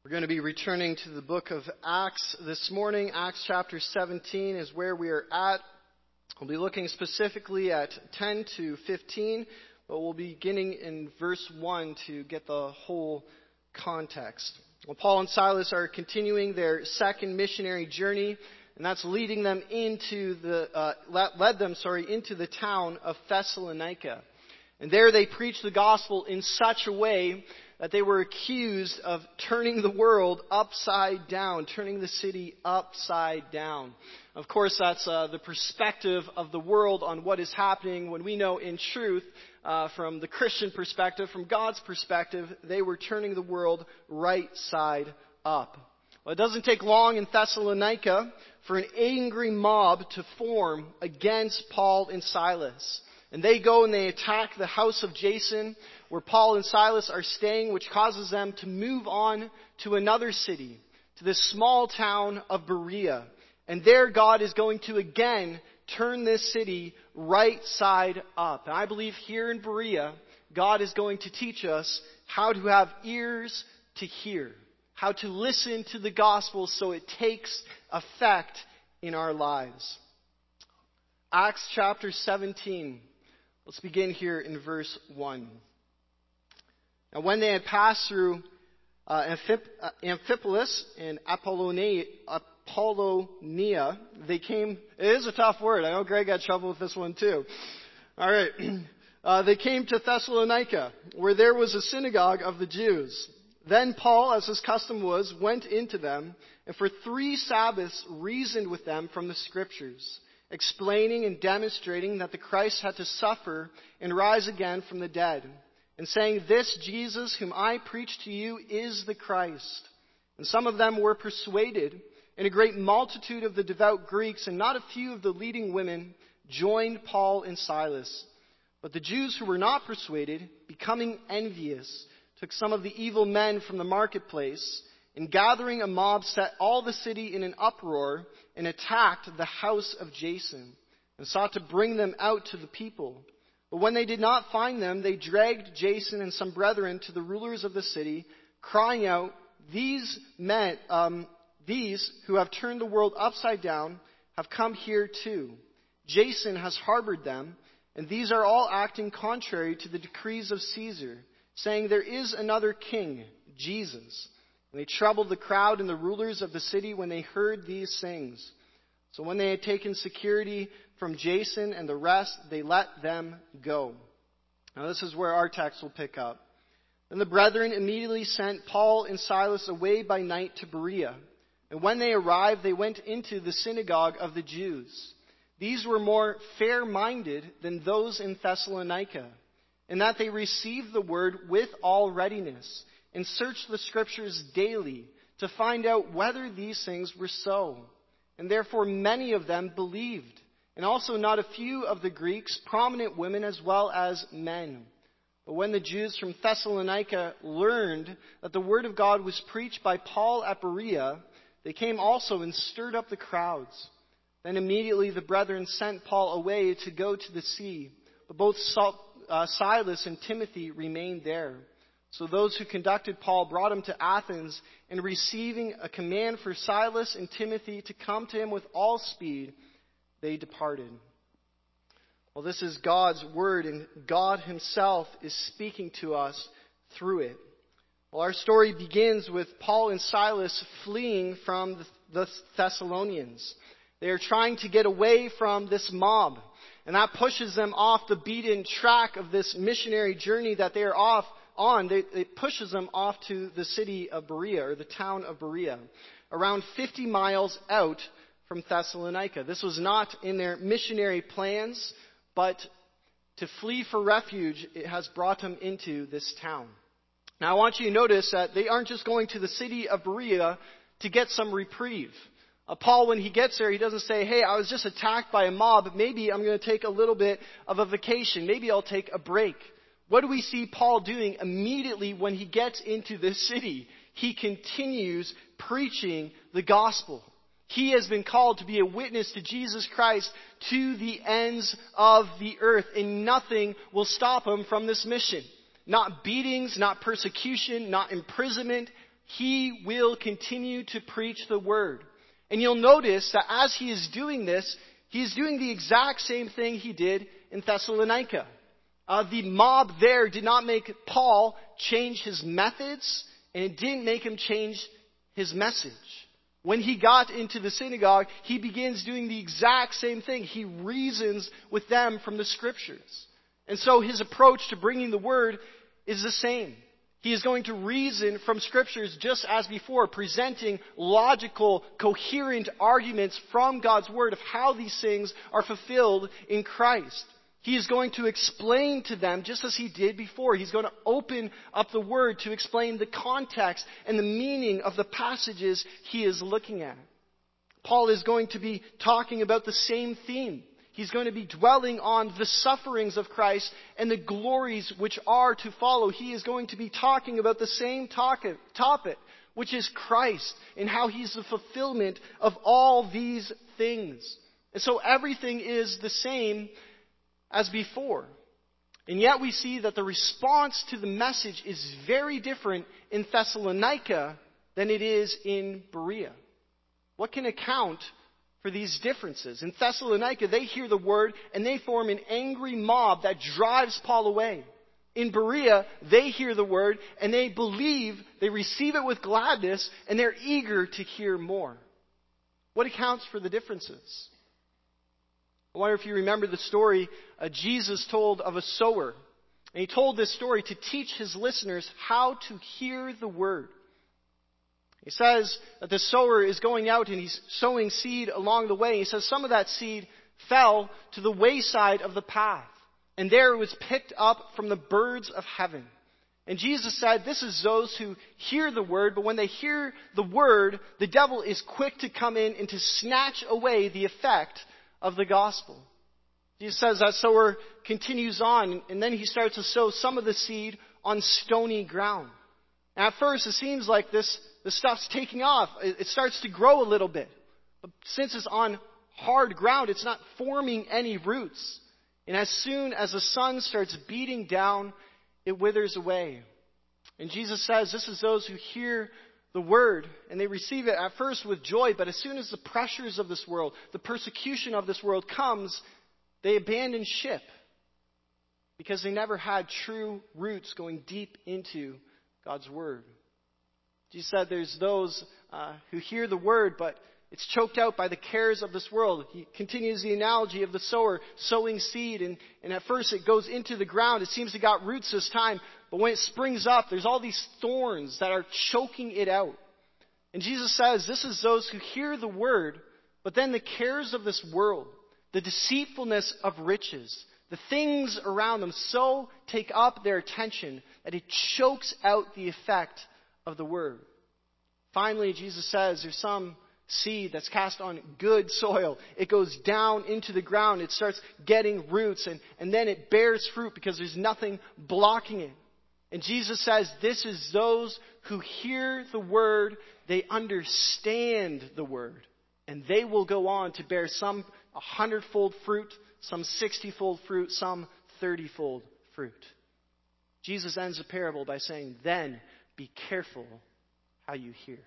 We're going to be returning to the book of Acts this morning. Acts chapter 17 is where we are at. We'll be looking specifically at 10 to 15, but we'll be beginning in verse 1 to get the whole context. Well, Paul and Silas are continuing their second missionary journey, and that's leading them into led them into the town of Thessalonica. And there they preached the gospel in such a way that they were accused of turning the world upside down, turning the city upside down. Of course, that's the perspective of the world on what is happening, when we know in truth, from the Christian perspective, from God's perspective, they were turning the world right side up. Well, it doesn't take long in Thessalonica for an angry mob to form against Paul and Silas. And they go and they attack the house of Jason, where Paul and Silas are staying, which causes them to move on to another city, to this small town of Berea. And there God is going to again turn this city right side up. And I believe here in Berea, God is going to teach us how to have ears to hear, how to listen to the gospel so it takes effect in our lives. Acts chapter 17. Let's begin here in verse 1. Now when they had passed through Amphipolis and Apollonia, they came... It is a tough word. I know Greg had trouble with this one too. All right. They came to Thessalonica, where there was a synagogue of the Jews. Then Paul, as his custom was, went into them, and for 3 Sabbaths reasoned with them from the Scriptures, explaining and demonstrating that the Christ had to suffer and rise again from the dead, and saying, "This Jesus whom I preach to you is the Christ." And some of them were persuaded, and a great multitude of the devout Greeks and not a few of the leading women joined Paul and Silas. But the Jews who were not persuaded, becoming envious, took some of the evil men from the marketplace, and gathering a mob set all the city in an uproar and attacked the house of Jason and sought to bring them out to the people. But when they did not find them, they dragged Jason and some brethren to the rulers of the city, crying out, These who have turned the world upside down have come here too. Jason has harbored them, and these are all acting contrary to the decrees of Caesar, saying there is another king, Jesus. And they troubled the crowd and the rulers of the city when they heard these things. So when they had taken security from Jason and the rest, they let them go. Now this is where our text will pick up. Then the brethren immediately sent Paul and Silas away by night to Berea. And when they arrived, they went into the synagogue of the Jews. These were more fair-minded than those in Thessalonica, in that they received the word with all readiness, and searched the Scriptures daily to find out whether these things were so. And therefore many of them believed, and also not a few of the Greeks, prominent women as well as men. But when the Jews from Thessalonica learned that the word of God was preached by Paul at Berea, they came also and stirred up the crowds. Then immediately the brethren sent Paul away to go to the sea, but both Silas and Timothy remained there. So those who conducted Paul brought him to Athens, and receiving a command for Silas and Timothy to come to him with all speed, they departed. Well, this is God's word, and God himself is speaking to us through it. Well, our story begins with Paul and Silas fleeing from the Thessalonians. They are trying to get away from this mob, and that pushes them off the beaten track of this missionary journey that they are off on. It pushes them off to the city of Berea, or the town of Berea, around 50 miles out from Thessalonica. This was not in their missionary plans, but to flee for refuge, it has brought them into this town. Now I want you to notice that they aren't just going to the city of Berea to get some reprieve. Paul, when he gets there, he doesn't say, hey, I was just attacked by a mob. Maybe I'm going to take a little bit of a vacation. Maybe I'll take a break. What do we see Paul doing immediately when he gets into this city? He continues preaching the gospel. He has been called to be a witness to Jesus Christ to the ends of the earth, and nothing will stop him from this mission. Not beatings, not persecution, not imprisonment. he will continue to preach the word. And you'll notice that as he is doing this, he is doing the exact same thing he did in Thessalonica. The mob there did not make Paul change his methods, and it didn't make him change his message. When he got into the synagogue, he begins doing the exact same thing. He reasons with them from the scriptures. And so his approach to bringing the word is the same. He is going to reason from scriptures just as before, presenting logical, coherent arguments from God's word of how these things are fulfilled in Christ. He is going to explain to them just as he did before. He's going to open up the word to explain the context and the meaning of the passages he is looking at. Paul is going to be talking about the same theme. He's going to be dwelling on the sufferings of Christ and the glories which are to follow. He is going to be talking about the same topic, which is Christ and how he's the fulfillment of all these things. And so everything is the same as before. And yet we see that the response to the message is very different in Thessalonica than it is in Berea. What can account for these differences? In Thessalonica, they hear the word and they form an angry mob that drives Paul away. In Berea, they hear the word and they believe, they receive it with gladness, and they're eager to hear more. What accounts for the differences? I wonder if you remember the story Jesus told of a sower. And he told this story to teach his listeners how to hear the word. He says that the sower is going out and he's sowing seed along the way. He says some of that seed fell to the wayside of the path. And there it was picked up from the birds of heaven. And Jesus said, this is those who hear the word, but when they hear the word, the devil is quick to come in and to snatch away the effect of the gospel. Jesus says that sower continues on, and then he starts to sow some of the seed on stony ground. And at first, it seems like the stuff's taking off. It starts to grow a little bit. But since it's on hard ground, it's not forming any roots. And as soon as the sun starts beating down, it withers away. And Jesus says, this is those who hear the word, and they receive it at first with joy, but as soon as the pressures of this world, the persecution of this world comes, they abandon ship because they never had true roots going deep into God's word. Jesus said there's those who hear the word, but it's choked out by the cares of this world. He continues the analogy of the sower sowing seed, and at first it goes into the ground. It seems to got roots this time, but when it springs up, there's all these thorns that are choking it out. And Jesus says, this is those who hear the word, but then the cares of this world, the deceitfulness of riches, the things around them so take up their attention that it chokes out the effect of the word. Finally, Jesus says there's some seed that's cast on good soil. It goes down into the ground. It starts getting roots, and then it bears fruit because there's nothing blocking it. And Jesus says this is those who hear the word, they understand the word, and they will go on to bear some 100-fold fruit, some 60-fold fruit, some 30-fold fruit. Jesus ends the parable by saying, then be careful how you hear.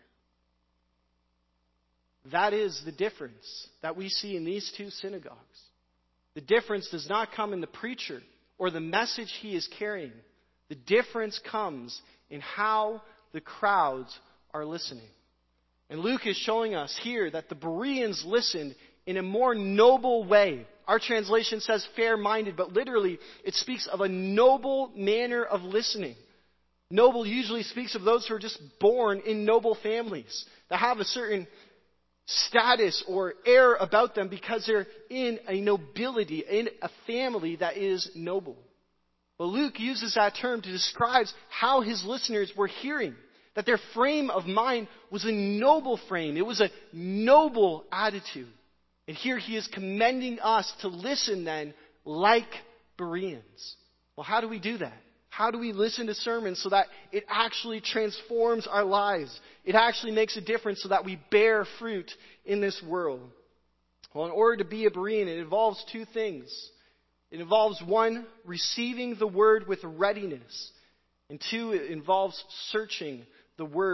That is the difference that we see in these two synagogues. The difference does not come in the preacher or the message he is carrying. The difference comes in how the crowds are listening. And Luke is showing us here that the Bereans listened in a more noble way. Our translation says fair-minded, but literally it speaks of a noble manner of listening. Noble usually speaks of those who are just born in noble families, that have a certain status or air about them because they're in a nobility, in a family that is noble. But Luke uses that term to describe how his listeners were hearing, that their frame of mind was a noble frame. It was a noble attitude. And here he is commending us to listen then like Bereans. Well, how do we do that? How do we listen to sermons so that it actually transforms our lives? It actually makes a difference so that we bear fruit in this world. Well, in order to be a Berean, it involves two things. It involves, one, receiving the word with readiness. And two, it involves searching the word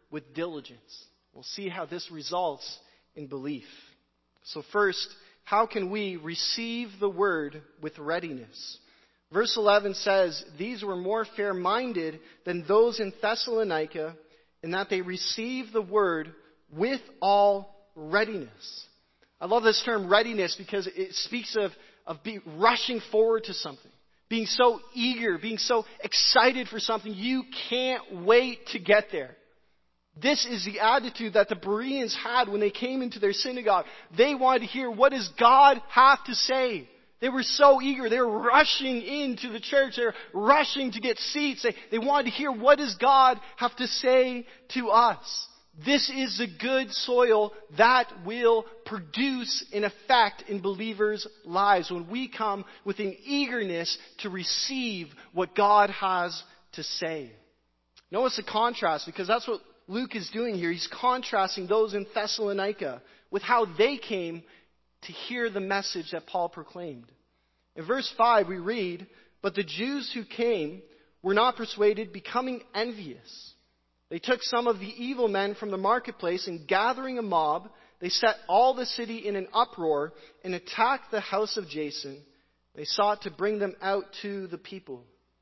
with diligence. We'll see how this results in belief. So first, how can we receive the word with readiness? Verse 11 says, "These were more fair-minded than those in Thessalonica, in that they received the word with all readiness." I love this term readiness because it speaks of rushing forward to something. Being so eager, being so excited for something, you can't wait to get there. This is the attitude that the Bereans had when they came into their synagogue. They wanted to hear, what does God have to say? They were so eager. They were rushing into the church. They were rushing to get seats. They wanted to hear, what does God have to say to us? This is the good soil that will produce an effect in believers' lives when we come with an eagerness to receive what God has to say. Notice the contrast, because that's what Luke is doing here. He's contrasting those in Thessalonica with how they came to hear the message that Paul proclaimed. In verse 5 we read, "But the Jews who came were not persuaded, becoming envious. They took some of the evil men from the marketplace, and gathering a mob, they set all the city in an uproar and attacked the house of Jason. They sought to bring them out to the people."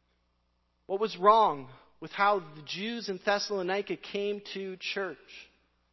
What was wrong with how the Jews in Thessalonica came to church?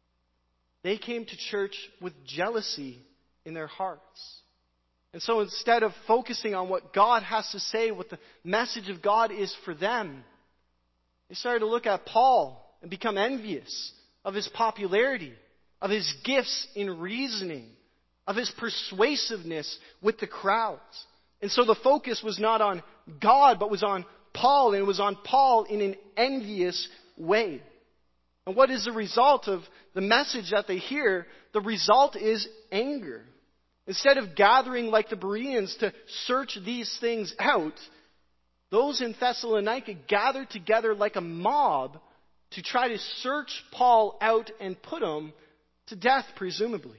They came to church with jealousy in their hearts. And so instead of focusing on what God has to say, what the message of God is for them, they started to look at Paul and become envious of his popularity, of his gifts in reasoning, of his persuasiveness with the crowds. And so the focus was not on God, but was on Paul, and it was on Paul in an envious way. And what is the result of the message that they hear? The result is anger. Instead of gathering like the Bereans to search these things out, those in Thessalonica gathered together like a mob to try to search Paul out and put him to death, presumably.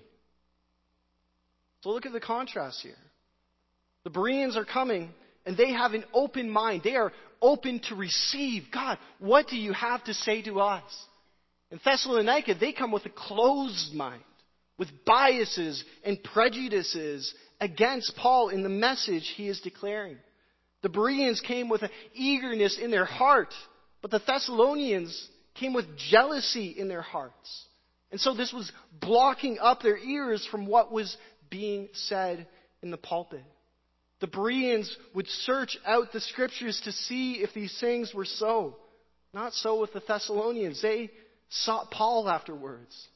So look at the contrast here. The Bereans are coming, and they have an open mind. They are open to receive. God, what do you have to say to us? In Thessalonica, they come with a closed mind, with biases and prejudices against Paul in the message he is declaring. The Bereans came with an eagerness in their heart, but the Thessalonians came with jealousy in their hearts. And so this was blocking up their ears from what was being said in the pulpit. The Bereans would search out the scriptures to see if these things were so. Not so with the Thessalonians. They sought Paul afterwards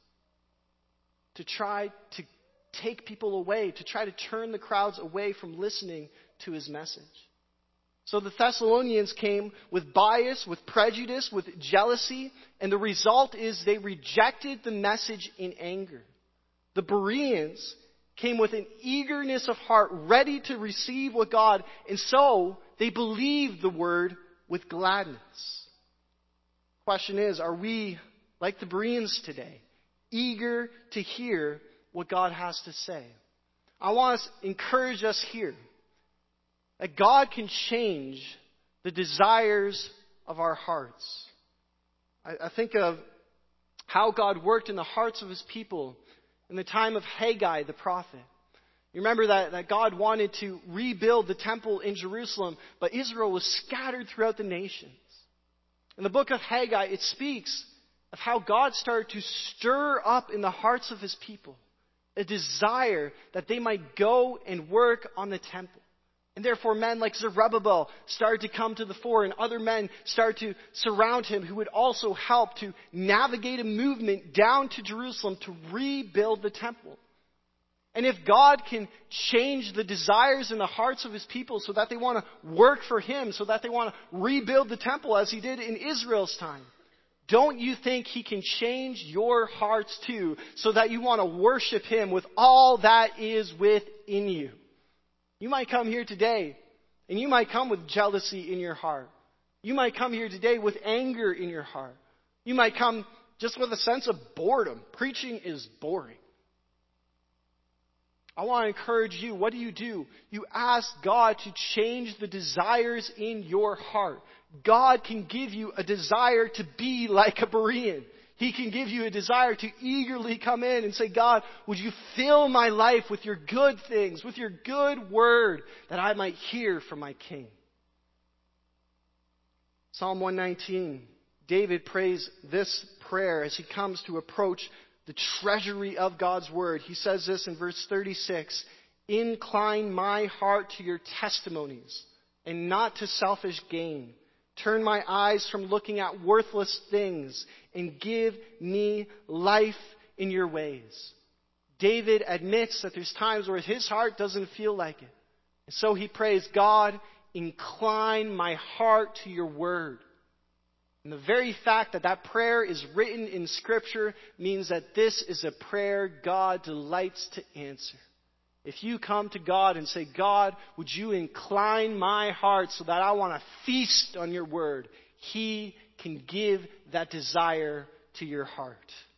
to try to take people away, to try to turn the crowds away from listening to his message. So the Thessalonians came with bias, with prejudice, with jealousy, and the result is they rejected the message in anger. The Bereans came with an eagerness of heart, ready to receive what God, and so they believed the word with gladness. Question is, are we like the Bereans today, eager to hear what God has to say? I want to encourage us here that God can change the desires of our hearts. I think of how God worked in the hearts of his people in the time of Haggai the prophet. You remember that God wanted to rebuild the temple in Jerusalem, but Israel was scattered throughout the nations. In the book of Haggai, it speaks of how God started to stir up in the hearts of his people a desire that they might go and work on the temple. And therefore men like Zerubbabel started to come to the fore, and other men started to surround him who would also help to navigate a movement down to Jerusalem to rebuild the temple. And if God can change the desires in the hearts of his people so that they want to work for him, so that they want to rebuild the temple as he did in Israel's time, don't you think he can change your hearts too so that you want to worship him with all that is within you? You might come here today, and you might come with jealousy in your heart. You might come here today with anger in your heart. You might come just with a sense of boredom. Preaching is boring. I want to encourage you. What do? You ask God to change the desires in your heart. God can give you a desire to be like a Berean. He can give you a desire to eagerly come in and say, God, would you fill my life with your good things, with your good word, that I might hear from my King. Psalm 119, David prays this prayer as he comes to approach the treasury of God's word. He says this in verse 36, incline my heart to your testimonies and not to selfish gain. Turn my eyes from looking at worthless things and give me life in your ways. David admits that there's times where his heart doesn't feel like it. And so he prays, God, incline my heart to your word. And the very fact that that prayer is written in Scripture means that this is a prayer God delights to answer. If you come to God and say, God, would you incline my heart so that I want to feast on your word, He can give that desire to your heart.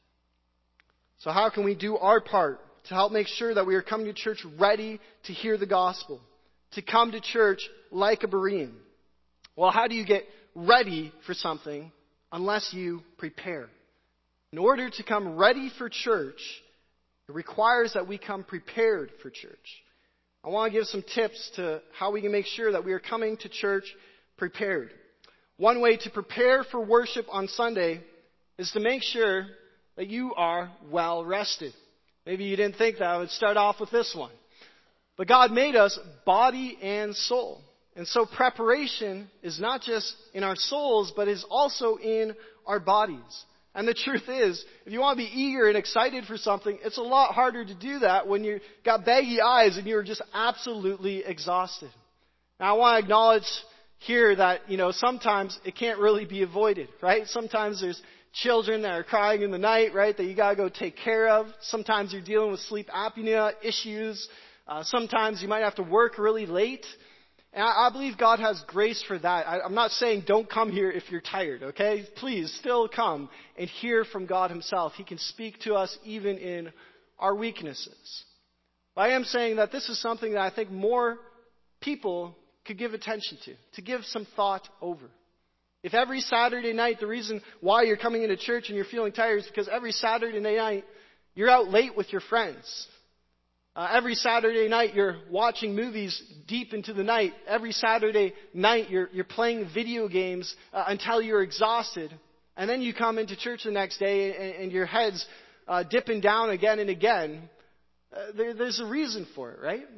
So how can we do our part to help make sure that we are coming to church ready to hear the gospel? To come to church like a Berean? Well, how do you get ready for something unless you prepare? In order to come ready for church, it requires that we come prepared for church. I want to give some tips to how we can make sure that we are coming to church prepared. One way to prepare for worship on Sunday is to make sure that you are well rested. Maybe you didn't think that I would start off with this one. But God made us body and soul. And so preparation is not just in our souls, but is also in our bodies. And the truth is, if you want to be eager and excited for something, it's a lot harder to do that when you've got baggy eyes and you're just absolutely exhausted. Now, I want to acknowledge here that, sometimes it can't really be avoided, right? Sometimes there's children that are crying in the night, right, that you got to go take care of. Sometimes you're dealing with sleep apnea issues. Sometimes you might have to work really late. And I believe God has grace for that. I'm not saying don't come here if you're tired, okay? Please still come and hear from God Himself. He can speak to us even in our weaknesses. But I am saying that this is something that I think more people could give attention to give some thought over. If every Saturday night, the reason why you're coming into church and you're feeling tired is because every Saturday night you're out late with your friends. Every Saturday night you're watching movies deep into the night. Every Saturday night you're playing video games until you're exhausted. And then you come into church the next day and your head's dipping down again and again. There's a reason for it, right?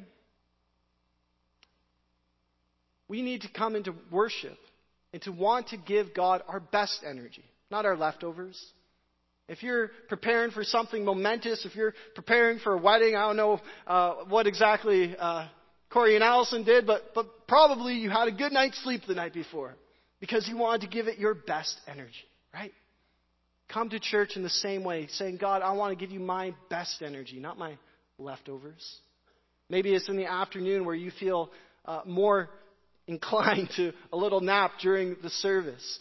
We need to come into worship and to want to give God our best energy, not our leftovers. If you're preparing for something momentous, if you're preparing for a wedding, I don't know what exactly Corey and Allison did, but probably you had a good night's sleep the night before because you wanted to give it your best energy, right? Come to church in the same way, saying, God, I want to give you my best energy, not my leftovers. Maybe it's in the afternoon where you feel more inclined to a little nap during the service.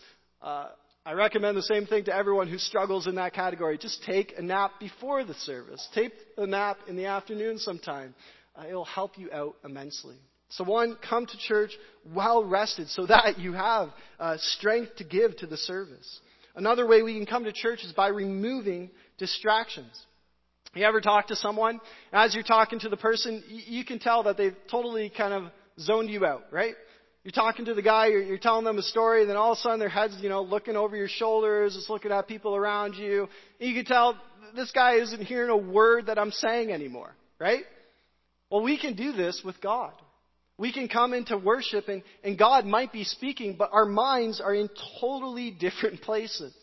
I recommend the same thing to everyone who struggles in that category. Just take a nap before the service. Take a nap in the afternoon sometime. It'll help you out immensely. So one, come to church well rested so that you have strength to give to the service. Another way we can come to church is by removing distractions. You ever talk to someone, as you're talking to the person, you can tell that they've totally kind of zoned you out, right? You're talking to the guy, you're telling them a story, and then all of a sudden their head's, looking over your shoulders, it's looking at people around you. And you can tell this guy isn't hearing a word that I'm saying anymore, right? Well, we can do this with God. We can come into worship and God might be speaking, but our minds are in totally different places.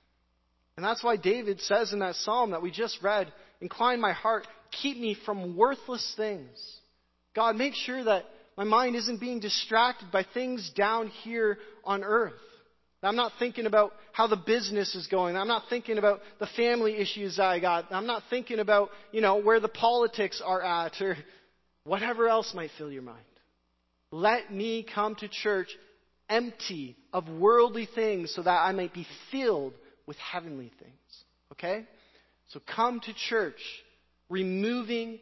And that's why David says in that psalm that we just read, incline my heart, keep me from worthless things. God, make sure that my mind isn't being distracted by things down here on earth. I'm not thinking about how the business is going. I'm not thinking about the family issues that I got. I'm not thinking about, where the politics are at or whatever else might fill your mind. Let me come to church empty of worldly things so that I might be filled with heavenly things. Okay? So come to church removing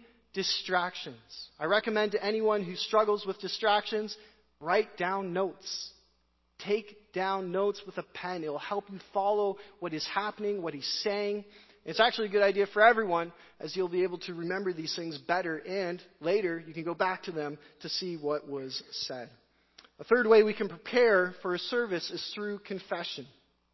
distractions. I recommend to anyone who struggles with distractions, write down notes. Take down notes with a pen. It will help you follow what is happening, what he's saying. It's actually a good idea for everyone, as you'll be able to remember these things better, and later you can go back to them to see what was said. A third way we can prepare for a service is through confession.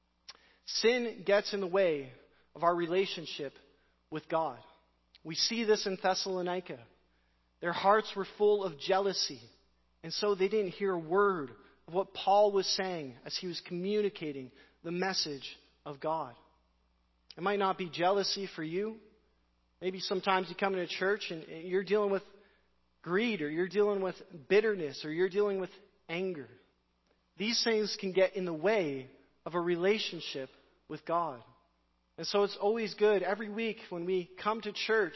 Sin gets in the way of our relationship with God. We see this in Thessalonica. Their hearts were full of jealousy, and so they didn't hear a word of what Paul was saying as he was communicating the message of God. It might not be jealousy for you. Maybe sometimes you come into church and you're dealing with greed, or you're dealing with bitterness, or you're dealing with anger. These things can get in the way of a relationship with God. And so it's always good every week when we come to church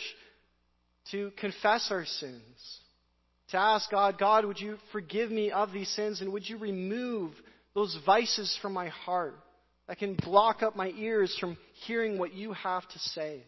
to confess our sins. To ask God, God, would you forgive me of these sins, and would you remove those vices from my heart that can block up my ears from hearing what you have to say.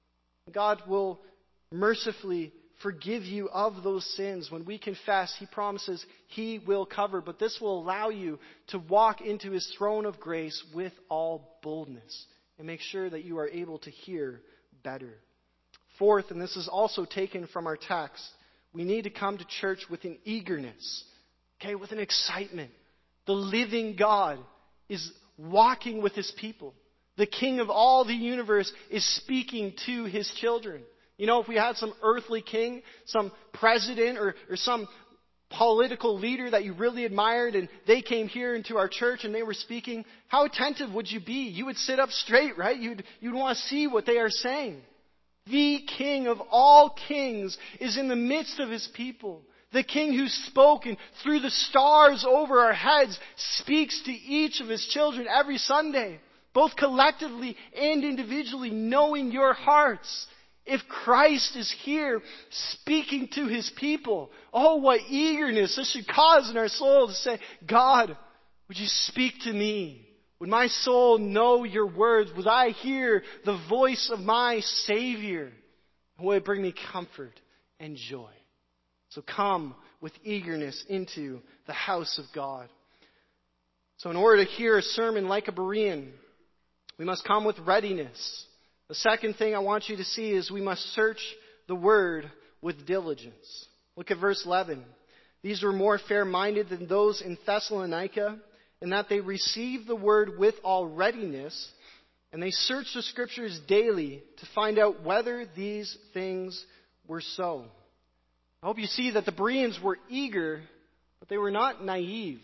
God will mercifully forgive you of those sins. When we confess, He promises He will cover. But this will allow you to walk into His throne of grace with all boldness and make sure that you are able to hear better. Fourth, and this is also taken from our text, we need to come to church with an eagerness, with an excitement. The living God is walking with His people. The King of all the universe is speaking to His children. You know, if we had some earthly king, some president, or some political leader that you really admired, and they came here into our church and they were speaking, how attentive would you be? You would sit up straight, right? You'd want to see what they are saying. The King of all kings is in the midst of His people. The King who's spoken through the stars over our heads speaks to each of His children every Sunday, both collectively and individually, knowing your hearts. If Christ is here speaking to His people, oh, what eagerness this should cause in our soul to say, God, would you speak to me? Would my soul know your words? Would I hear the voice of my Savior? Would it bring me comfort and joy? So come with eagerness into the house of God. So in order to hear a sermon like a Berean, we must come with readiness. The second thing I want you to see is we must search the Word with diligence. Look at verse 11. These were more fair-minded than those in Thessalonica, in that they received the Word with all readiness, and they searched the Scriptures daily to find out whether these things were so. I hope you see that the Bereans were eager, but they were not naive.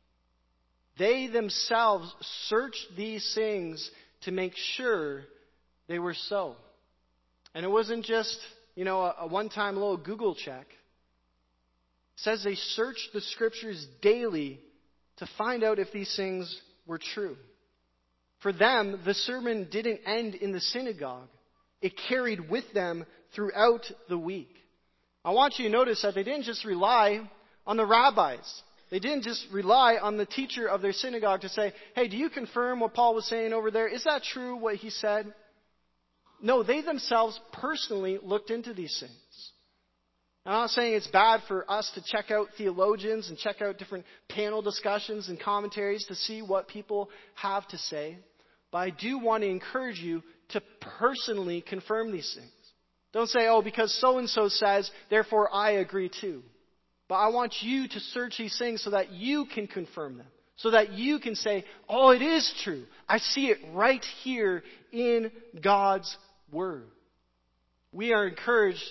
They themselves searched these things to make sure they were so. And it wasn't just, a one-time little Google check. It says they searched the Scriptures daily to find out if these things were true. For them, the sermon didn't end in the synagogue. It carried with them throughout the week. I want you to notice that they didn't just rely on the rabbis. They didn't just rely on the teacher of their synagogue to say, hey, do you confirm what Paul was saying over there? Is that true, what he said? No, they themselves personally looked into these things. I'm not saying it's bad for us to check out theologians and check out different panel discussions and commentaries to see what people have to say. But I do want to encourage you to personally confirm these things. Don't say, oh, because so-and-so says, therefore I agree too. But I want you to search these things so that you can confirm them. So that you can say, oh, it is true. I see it right here in God's Word. We are encouraged,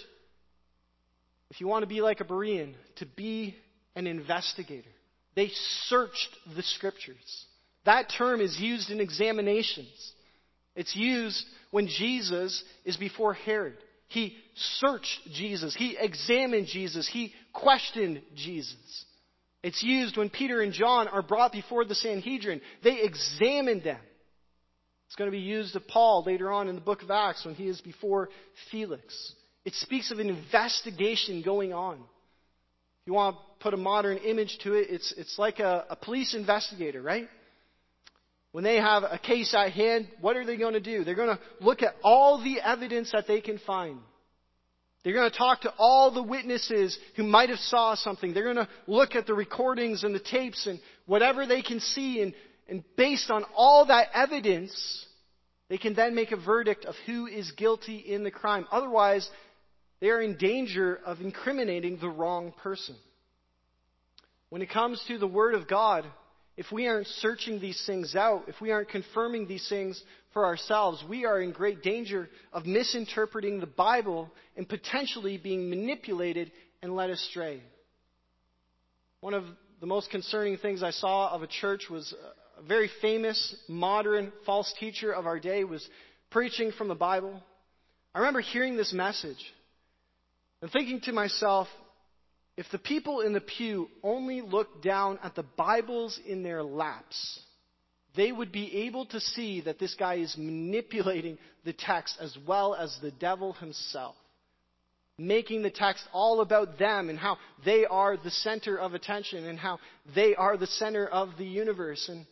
if you want to be like a Berean, to be an investigator. They searched the Scriptures. That term is used in examinations. It's used when Jesus is before Herod. He searched Jesus. He examined Jesus. He questioned Jesus. It's used when Peter and John are brought before the Sanhedrin. They examined them. It's going to be used of Paul later on in the book of Acts when he is before Felix. It speaks of an investigation going on. If you want to put a modern image to it, it's like a police investigator, right? When they have a case at hand, what are they going to do? They're going to look at all the evidence that they can find. They're going to talk to all the witnesses who might have saw something. They're going to look at the recordings and the tapes and whatever they can see. And based on all that evidence, they can then make a verdict of who is guilty in the crime. Otherwise, they are in danger of incriminating the wrong person. When it comes to the Word of God, if we aren't searching these things out, if we aren't confirming these things for ourselves, we are in great danger of misinterpreting the Bible and potentially being manipulated and led astray. One of the most concerning things I saw of a church was a very famous, modern, false teacher of our day was preaching from the Bible. I remember hearing this message and thinking to myself, if the people in the pew only looked down at the Bibles in their laps, they would be able to see that this guy is manipulating the text as well as the devil himself, making the text all about them and how they are the center of attention and how they are the center of the universe. And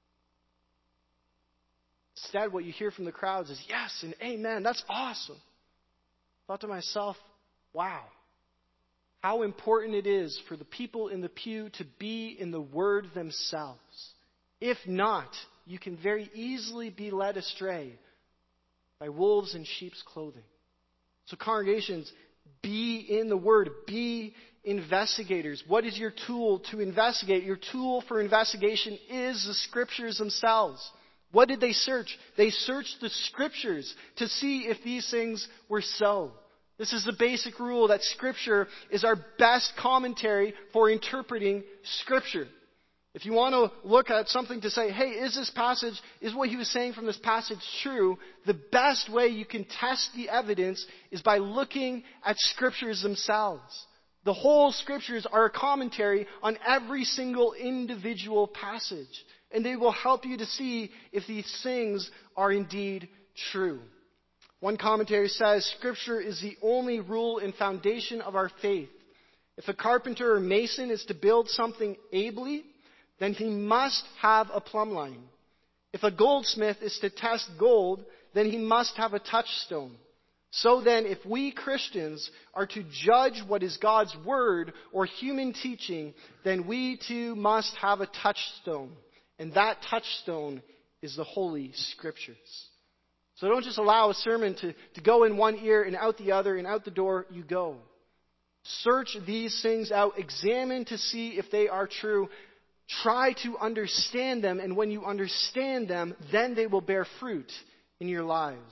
instead, what you hear from the crowds is, yes and amen, that's awesome. I thought to myself, wow, how important it is for the people in the pew to be in the Word themselves. If not, you can very easily be led astray by wolves in sheep's clothing. So congregations, be in the Word. Be investigators. What is your tool to investigate? Your tool for investigation is the Scriptures themselves. What did they search? They searched the Scriptures to see if these things were so. This is the basic rule that Scripture is our best commentary for interpreting Scripture. If you want to look at something to say, hey, is what he was saying from this passage true? The best way you can test the evidence is by looking at Scriptures themselves. The whole Scriptures are a commentary on every single individual passage. And they will help you to see if these things are indeed true. One commentary says, Scripture is the only rule and foundation of our faith. If a carpenter or mason is to build something ably, then he must have a plumb line. If a goldsmith is to test gold, then he must have a touchstone. So then, if we Christians are to judge what is God's Word or human teaching, then we too must have a touchstone. And that touchstone is the Holy Scriptures. So don't just allow a sermon to go in one ear and out the other, and out the door you go. Search these things out. Examine to see if they are true. Try to understand them, and when you understand them, then they will bear fruit in your lives.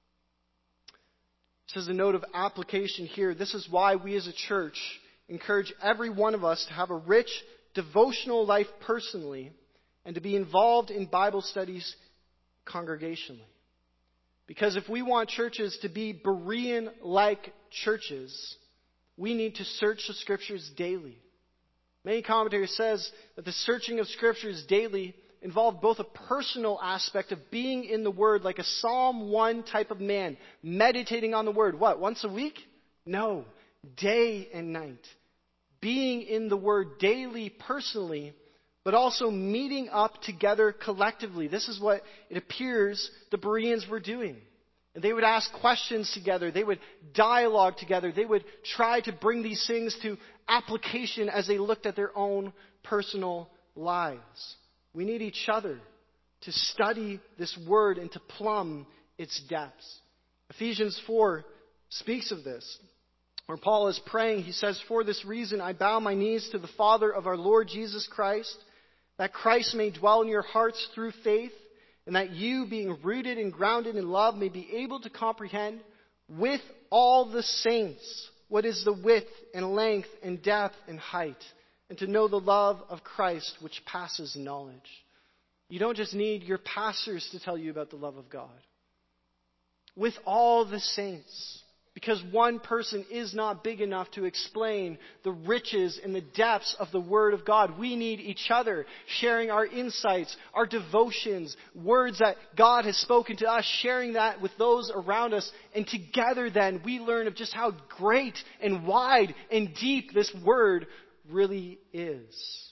This is a note of application here. This is why we as a church encourage every one of us to have a rich devotional life personally and to be involved in Bible studies congregationally. Because if we want churches to be Berean-like churches, we need to search the Scriptures daily. Many commentators says that the searching of Scriptures daily involved both a personal aspect of being in the Word, like a Psalm 1 type of man, meditating on the Word. What, once a week? No, day and night. Being in the Word daily, personally, but also meeting up together collectively. This is what it appears the Bereans were doing. And they would ask questions together. They would dialogue together. They would try to bring these things to application as they looked at their own personal lives. We need each other to study this Word and to plumb its depths. Ephesians 4 speaks of this. Where Paul is praying, he says, "For this reason I bow my knees to the Father of our Lord Jesus Christ, that Christ may dwell in your hearts through faith, and that you, being rooted and grounded in love, may be able to comprehend with all the saints what is the width and length and depth and height, and to know the love of Christ which passes knowledge." You don't just need your pastors to tell you about the love of God. With all the saints. Because one person is not big enough to explain the riches and the depths of the Word of God. We need each other, sharing our insights, our devotions, words that God has spoken to us, sharing that with those around us. And together then, we learn of just how great and wide and deep this Word really is.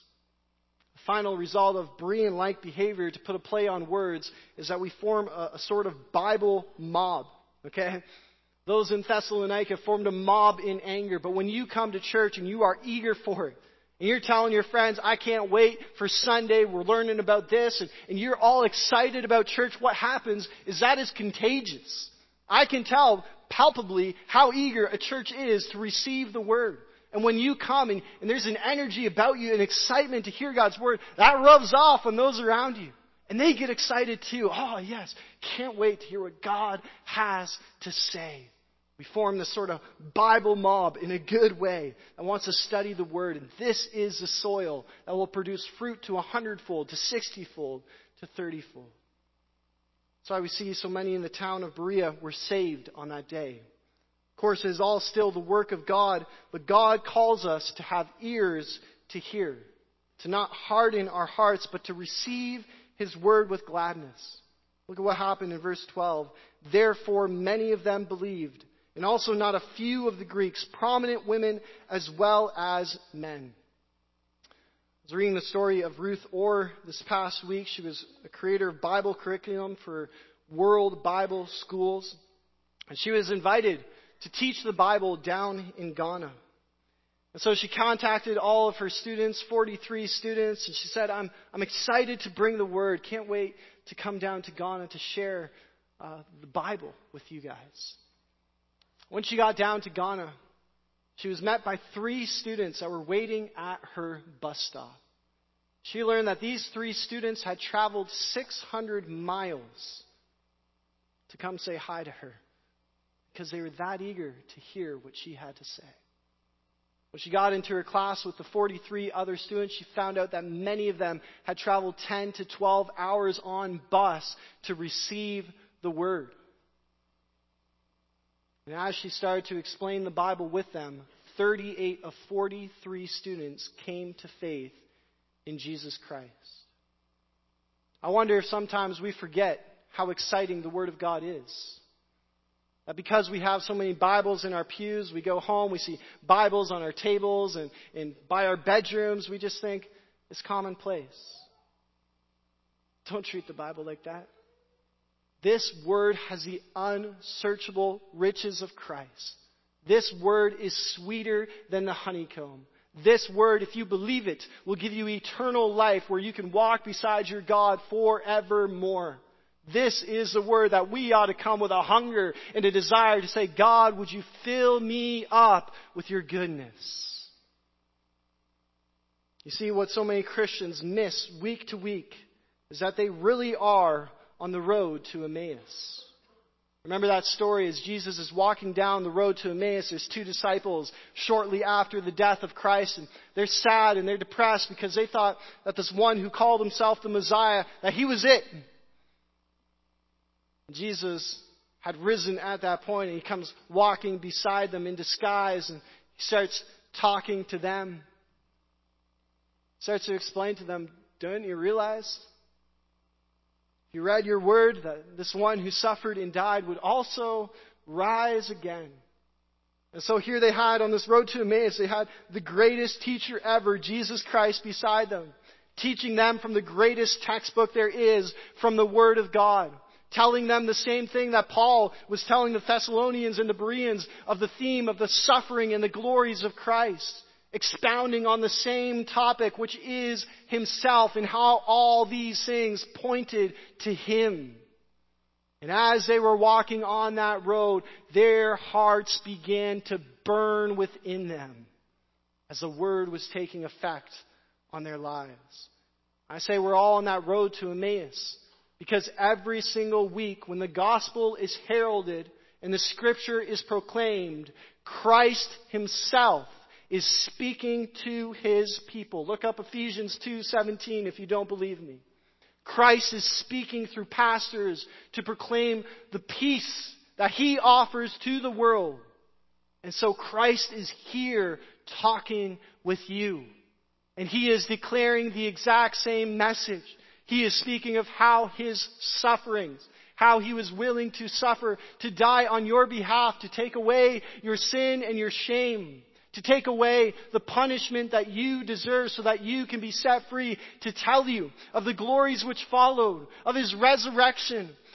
The final result of Berean-like behavior, to put a play on words, is that we form a sort of Bible mob. Okay? Those in Thessalonica formed a mob in anger. But when you come to church and you are eager for it, and you're telling your friends, I can't wait for Sunday, we're learning about this, and you're all excited about church, what happens is that is contagious. I can tell palpably how eager a church is to receive the Word. And when you come and there's an energy about you, an excitement to hear God's Word, that rubs off on those around you. And they get excited too. Oh yes, can't wait to hear what God has to say. We form this sort of Bible mob in a good way that wants to study the Word. And this is the soil that will produce fruit to 100-fold, to 60-fold, to 30-fold. That's why we see so many in the town of Berea were saved on that day. Of course, it is all still the work of God, but God calls us to have ears to hear, to not harden our hearts, but to receive His Word with gladness. Look at what happened in verse 12. Therefore, many of them believed, and also not a few of the Greeks, prominent women as well as men. I was reading the story of Ruth Orr this past week. She was a creator of Bible curriculum for World Bible Schools. And she was invited to teach the Bible down in Ghana. And so she contacted all of her students, 43 students, and she said, I'm excited to bring the Word. Can't wait to come down to Ghana to share the Bible with you guys. When she got down to Ghana, she was met by 3 students that were waiting at her bus stop. She learned that these 3 students had traveled 600 miles to come say hi to her because they were that eager to hear what she had to say. When she got into her class with the 43 other students, she found out that many of them had traveled 10 to 12 hours on bus to receive the Word. And as she started to explain the Bible with them, 38 of 43 students came to faith in Jesus Christ. I wonder if sometimes we forget how exciting the Word of God is. That because we have so many Bibles in our pews, we go home, we see Bibles on our tables and by our bedrooms, we just think it's commonplace. Don't treat the Bible like that. This Word has the unsearchable riches of Christ. This Word is sweeter than the honeycomb. This Word, if you believe it, will give you eternal life where you can walk beside your God forevermore. This is the Word that we ought to come with a hunger and a desire to say, God, would you fill me up with your goodness? You see, what so many Christians miss week to week is that they really are on the road to Emmaus. Remember that story as Jesus is walking down the road to Emmaus. There's 2 disciples shortly after the death of Christ, and they're sad and they're depressed because they thought that this one who called himself the Messiah, that he was it. Jesus had risen at that point, and he comes walking beside them in disguise, and he starts talking to them. He starts to explain to them, don't you realize? You read your word that this one who suffered and died would also rise again. And so here they had on this road to Emmaus, they had the greatest teacher ever, Jesus Christ, beside them, teaching them from the greatest textbook there is, from the Word of God, telling them the same thing that Paul was telling the Thessalonians and the Bereans of the theme of the suffering and the glories of Christ. Expounding on the same topic, which is Himself, and how all these things pointed to Him. And as they were walking on that road, their hearts began to burn within them as the Word was taking effect on their lives. I say we're all on that road to Emmaus because every single week when the gospel is heralded and the Scripture is proclaimed, Christ Himself is speaking to His people. Look up Ephesians 2:17 if you don't believe me. Christ is speaking through pastors to proclaim the peace that He offers to the world. And so Christ is here talking with you. And He is declaring the exact same message. He is speaking of how His sufferings, how He was willing to suffer, to die on your behalf, to take away your sin and your shame, to take away the punishment that you deserve so that you can be set free, to tell you of the glories which followed, of His resurrection,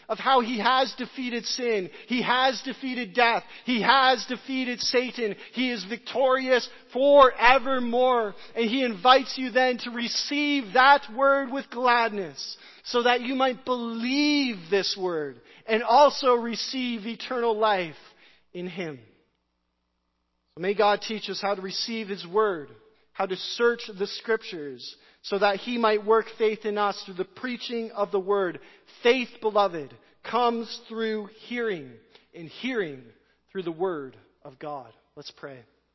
of how He has defeated sin. He has defeated death. He has defeated Satan. He is victorious forevermore. And He invites you then to receive that word with gladness, so that you might believe this word and also receive eternal life in Him. So may God teach us how to receive His word, how to search the Scriptures, so that He might work faith in us through the preaching of the word. Faith, beloved, comes through hearing, and hearing through the word of God. Let's pray.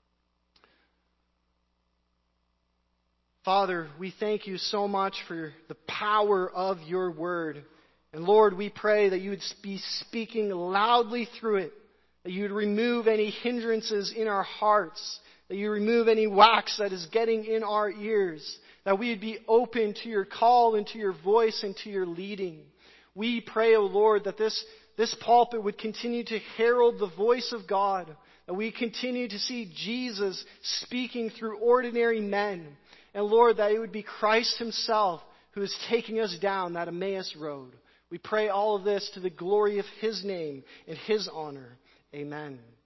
Father, we thank You so much for the power of Your word. And Lord, we pray that You would be speaking loudly through it, that You would remove any hindrances in our hearts, that You remove any wax that is getting in our ears, that we would be open to Your call and to Your voice and to Your leading. We pray, O Lord, that this pulpit would continue to herald the voice of God, that we continue to see Jesus speaking through ordinary men. And Lord, that it would be Christ Himself who is taking us down that Emmaus road. We pray all of this to the glory of His name and His honor. Amen.